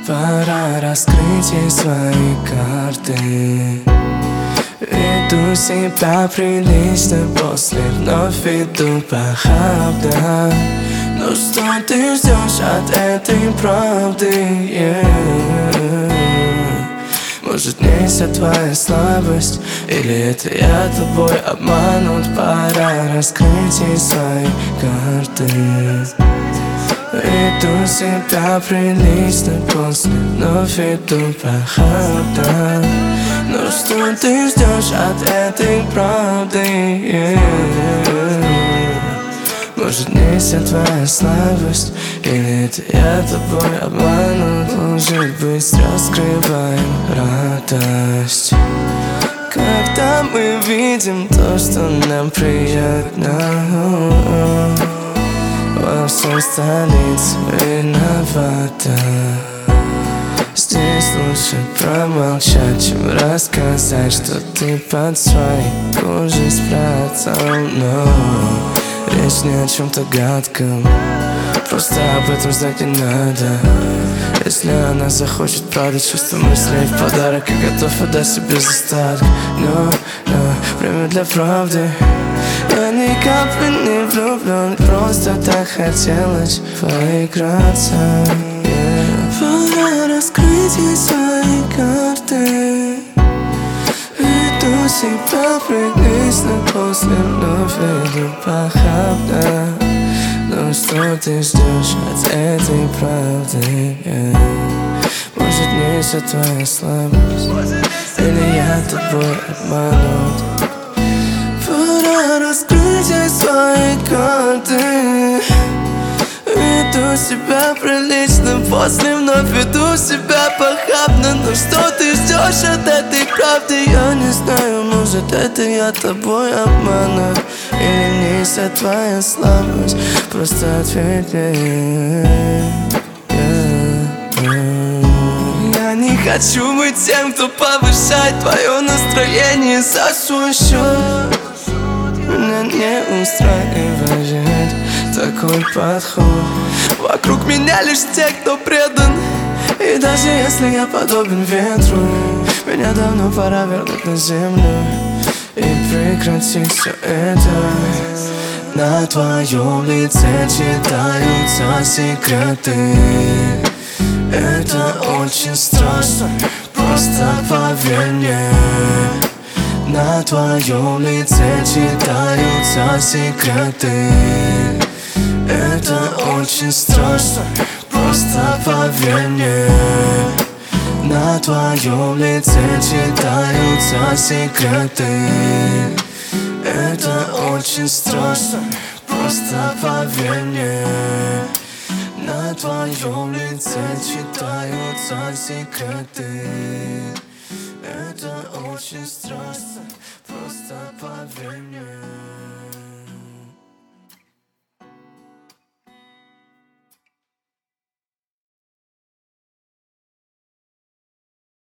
Пора раскрыть ей свои карты. Веду себя прилично, после вновь иду похабно. Но что ты ждешь от этой правды? Может, не вся твоя слабость, или это я тобой обманут? Пора раскрыть ей свои карты. Веду себя прилично, после вновь иду похабно. Но что ты ждешь от этой правды? Может, не вся твоя слабость, или это я тобой обманут? Может быть, раскрываем радость, когда мы видим то, что нам приятно. Во всем столице виновата. Здесь лучше промолчать, чем рассказать, что ты под своей кожей спрятал. Но речь не о чем-то гадком, просто об этом знать не надо. Если она захочет продать чувства мыслей в подарок, я готов отдать себе застаток. Но время для правды. Я ни капли не влюблен, просто так хотелось поиграться. Пора раскрыть ей свои карты. Веду себя прилично, после вновь иду похабно. Но что ты ждешь от этой правды? Может, не вся твоя слабость, или я тобой обманут? Пора раскрыть ей свои карты. Веду себя прилично, после вновь веду себя похабно. Но что ты ждешь от этой правды? Я не знаю, может, это я тобой обманут, или не вся твоя слабость, просто ответь мне. Я не хочу быть тем, кто повышает твое настроение за свой счет. Меня не устраивает такой подход. Вокруг меня лишь те, кто предан. И даже если я подобен ветру, меня давно пора вернуть на землю и прекратить все это. На твоем лице читаются секреты. Это очень страшно, просто поверь мне. На твоем лице читаются секреты. Это очень страшно, просто поверь мне. На твоем лице читаются секреты. Это очень страшно, просто поверь мне. На твоем лице читаются секреты. Это очень страшно, просто поверь мне.